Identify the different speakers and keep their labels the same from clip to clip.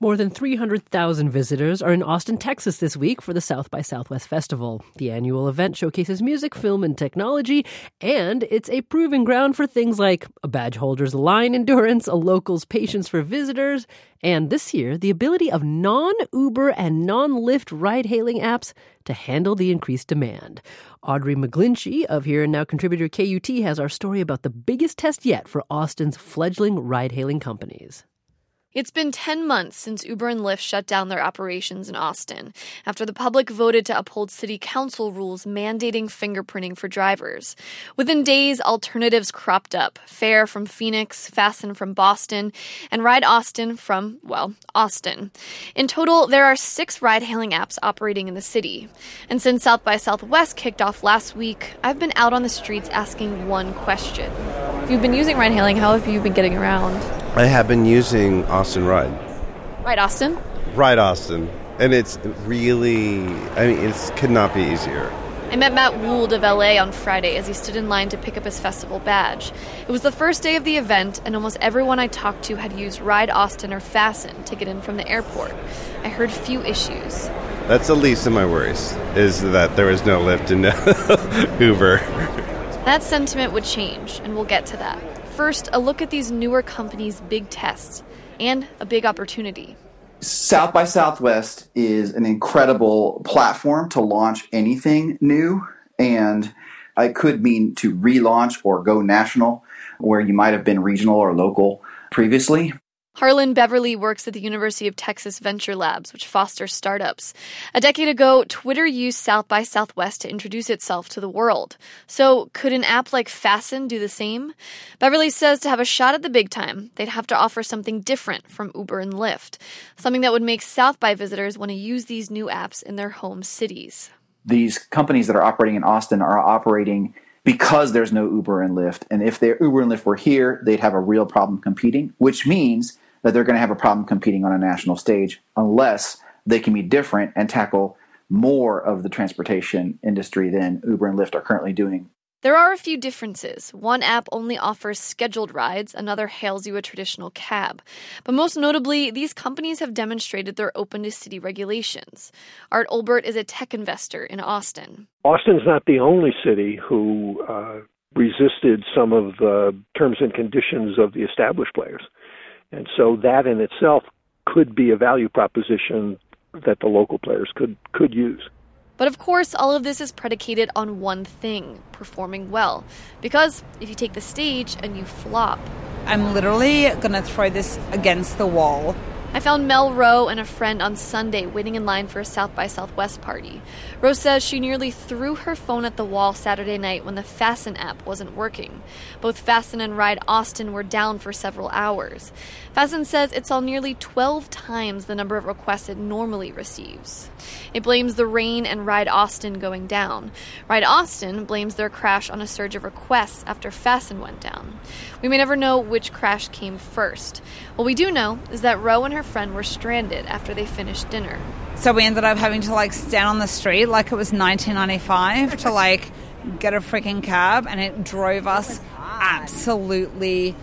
Speaker 1: More than 300,000 visitors are in Austin, Texas this week for the South by Southwest Festival. The annual event showcases music, film, and technology, and it's a proving ground for things like a badge holder's line endurance, a local's patience for visitors, and this year, the ability of non-Uber and non-Lyft ride-hailing apps to handle the increased demand. Audrey McGlinchey of Here and Now contributor KUT has our story about the biggest test yet for Austin's fledgling ride-hailing companies.
Speaker 2: It's been 10 months since Uber and Lyft shut down their operations in Austin after the public voted to uphold city council rules mandating fingerprinting for drivers. Within days, alternatives cropped up. Fare from Phoenix, Fasten from Boston, and Ride Austin from, Austin. In total, there are 6 ride-hailing apps operating in the city. And since South by Southwest kicked off last week, I've been out on the streets asking one question. If you've been using ride-hailing, how have you been getting around?
Speaker 3: I have been using Austin Ride.
Speaker 2: Ride Austin?
Speaker 3: Ride Austin. And it's really, it could not be easier.
Speaker 2: I met Matt Would of LA on Friday as he stood in line to pick up his festival badge. It was the first day of the event, and almost everyone I talked to had used Ride Austin or Fasten to get in from the airport. I heard few issues.
Speaker 3: That's the least of my worries, is that there was no Lyft and no Uber.
Speaker 2: That sentiment would change, and we'll get to that. First, a look at these newer companies' big tests and a big opportunity.
Speaker 4: South by Southwest is an incredible platform to launch anything new, and it could mean to relaunch or go national where you might have been regional or local previously.
Speaker 2: Harlan Beverly works at the University of Texas Venture Labs, which fosters startups. A decade ago, Twitter used South by Southwest to introduce itself to the world. So could an app like Fasten do the same? Beverly says to have a shot at the big time, they'd have to offer something different from Uber and Lyft, something that would make South by visitors want to use these new apps in their home cities.
Speaker 4: These companies that are operating in Austin are operating because there's no Uber and Lyft. And if their Uber and Lyft were here, they'd have a real problem competing, which means that they're going to have a problem competing on a national stage unless they can be different and tackle more of the transportation industry than Uber and Lyft are currently doing.
Speaker 2: There are a few differences. One app only offers scheduled rides, another hails you a traditional cab. But most notably, these companies have demonstrated they're open to city regulations. Art Olbert is a tech investor in Austin.
Speaker 5: Austin's not the only city who resisted some of the terms and conditions of the established players. And so that in itself could be a value proposition that the local players could use.
Speaker 2: But of course, all of this is predicated on one thing, performing well. Because if you take the stage and you flop.
Speaker 6: I'm literally going to throw this against the wall.
Speaker 2: I found Mel Rowe and a friend on Sunday waiting in line for a South by Southwest party. Rowe says she nearly threw her phone at the wall Saturday night when the Fasten app wasn't working. Both Fasten and Ride Austin were down for several hours. Fasten says it saw nearly 12 times the number of requests it normally receives. It blames the rain and Ride Austin going down. Ride Austin blames their crash on a surge of requests after Fasten went down. We may never know which crash came first. What we do know is that Rowe and her friend were stranded after they finished dinner.
Speaker 6: So we ended up having to stand on the street like it was 1995 to get a freaking cab, and it drove us absolutely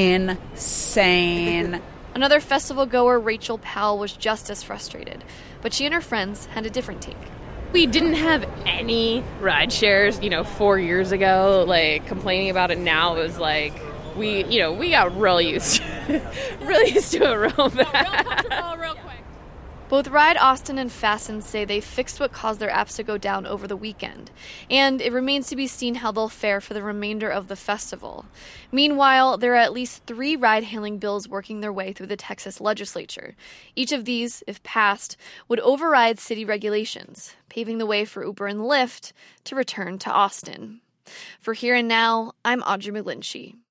Speaker 6: insane.
Speaker 2: Another festival goer, Rachel Powell, was just as frustrated, but she and her friends had a different take.
Speaker 7: We didn't have any ride shares, 4 years ago. Complaining about it now was we got real used to it real bad. Real quick.
Speaker 2: Both Ride Austin and Fasten say they fixed what caused their apps to go down over the weekend, and it remains to be seen how they'll fare for the remainder of the festival. Meanwhile, there are at least 3 ride-hailing bills working their way through the Texas legislature. Each of these, if passed, would override city regulations, paving the way for Uber and Lyft to return to Austin. For Here and Now, I'm Audrey McGlinchey.